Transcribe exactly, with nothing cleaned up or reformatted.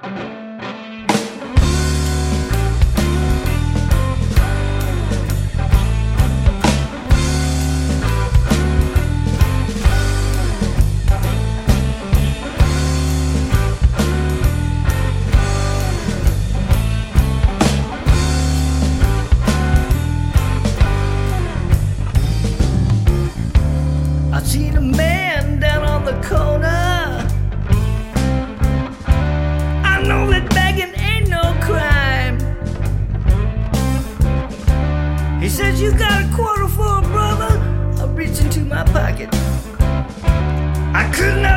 I seen a man down on the corner. I know that begging ain't no crime. He says, "You got a quarter for a brother?" I reached into my pocket. I could not